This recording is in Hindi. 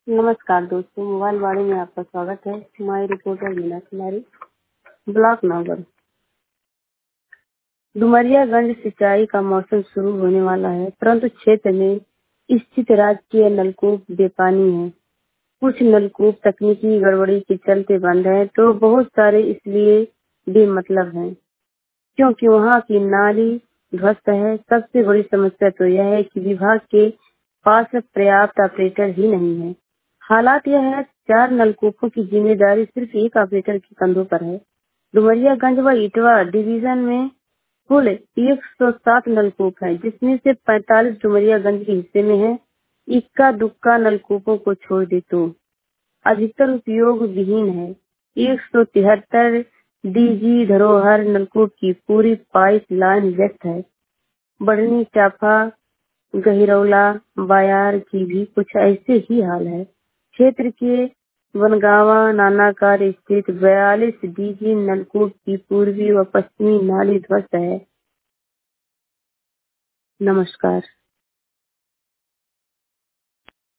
नमस्कार दोस्तों, मोबाइल वाणी में आपका स्वागत है। मैं reporter Meena Kumari. Block number Dumariyaganj. सिंचाई का मौसम शुरू होने वाला है, परंतु क्षेत्र में स्थित राजकीय नलकूप बेपानी है। कुछ नलकूप तकनीकी गड़बड़ी के चलते बंद है, तो बहुत सारे इसलिए बेमतलब हैं क्योंकि वहाँ की नाली ध्वस्त है। सबसे बड़ी समस्या तो यह है कि विभाग के पास पर्याप्त ऑपरेटर ही नहीं है। हालात यह है, 4 नलकूपों की जिम्मेदारी सिर्फ एक ऑपरेटर के कंधों पर है। डुमरियागंज व इटवा डिवीजन में कुल 107 नलकूप है, जिसमें से 45 डुमरियागंज के हिस्से में है। इक्का दुक्का नलकूपों को छोड़ दे तो अधिकतर उपयोग विहीन है। 173 डीजी धरोहर नलकूप की पूरी पाइप लाइन व्यस्त है। बढ़नी चाफा गहिरौला बायार की भी कुछ ऐसे ही हाल है। क्षेत्र के बनगावा नानाकार स्थित 42 डीजी नलकूप की पूर्वी व पश्चिमी नाली ध्वस्त है। नमस्कार।